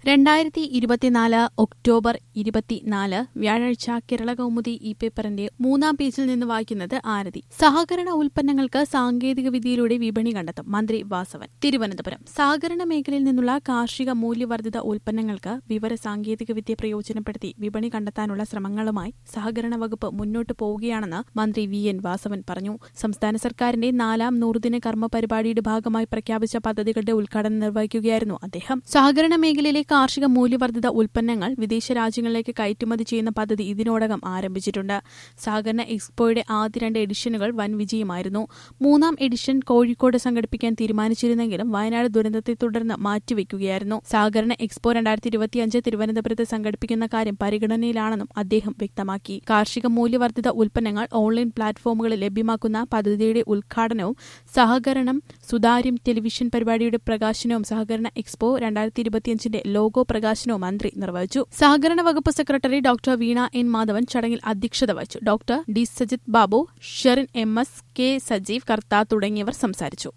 2024 October 24 വ്യാഴാഴ്ച കേരളകൗമുദി ഈ പേപ്പറിന്റെ 3-ാം പേജിൽ നിന്ന് വായിക്കുന്നത് ആരതി. സഹകരണ ഉൽപ്പന്നങ്ങൾക്ക് സാങ്കേതികവിദ്യയിലൂടെ വിപണി കണ്ടെത്തും മന്ത്രി വാസവൻ. തിരുവനന്തപുരം. സഹകരണ മേഖലയിൽ നിന്നുള്ള കാർഷിക മൂല്യവർദ്ധിത ഉൽപ്പന്നങ്ങൾക്ക് വിവര സാങ്കേതികവിദ്യ പ്രയോജനപ്പെടുത്തി വിപണി കണ്ടെത്താനുള്ള ശ്രമങ്ങളുമായി സഹകരണ വകുപ്പ് മുന്നോട്ടു പോവുകയാണെന്ന് മന്ത്രി വി.എൻ. വാസവൻ പറഞ്ഞു. സംസ്ഥാന സർക്കാരിന്റെ 4-ാം നൂറുദിന കർമ്മ പരിപാടിയുടെ ഭാഗമായി പ്രഖ്യാപിച്ച പദ്ധതികളുടെ ഉദ്ഘാടനം നിർവഹിക്കുകയായിരുന്നു അദ്ദേഹം. സഹകരണ മേഖലയിലെ കാർഷിക മൂല്യവർദ്ധിത ഉൽപ്പന്നങ്ങൾ വിദേശ രാജ്യങ്ങളിലേക്ക് കയറ്റുമതി ചെയ്യുന്ന പദ്ധതി ഇതിനോടകം ആരംഭിച്ചിട്ടുണ്ട്. സഹകരണ എക്സ്പോയുടെ ആദ്യ 2 എഡിഷനുകൾ വൻ വിജയമായിരുന്നു. 3-ാം എഡിഷൻ കോഴിക്കോട് സംഘടിപ്പിക്കാൻ തീരുമാനിച്ചിരുന്നെങ്കിലും വയനാട് ദുരന്തത്തെ തുടർന്ന് മാറ്റിവെക്കുകയായിരുന്നു. സഹകരണ എക്സ്പോ 2025 തിരുവനന്തപുരത്ത് സംഘടിപ്പിക്കുന്ന കാര്യം പരിഗണനയിലാണെന്നും അദ്ദേഹം വ്യക്തമാക്കി. കാർഷിക മൂല്യവർദ്ധിത ഉൽപ്പന്നങ്ങൾ ഓൺലൈൻ പ്ലാറ്റ്ഫോമുകളിൽ ലഭ്യമാക്കുന്ന പദ്ധതിയുടെ ഉദ്ഘാടനവും സഹകരണം സുതാര്യം ടെലിവിഷൻ പരിപാടിയുടെ പ്രകാശനവും സഹകരണ എക്സ്പോ 2025 ലോഗോ പ്രകാശനവും മന്ത്രി നിർവഹിച്ചു. സഹകരണ വകുപ്പ് secretary doctor Veena N Madhavan ചടങ്ങിൽ അധ്യക്ഷത വഹിച്ചു. Doctor D Sajith Babu, Sherin M S., K Sajeev Kartha തുടങ്ങിയവർ സംസാരിച്ചു.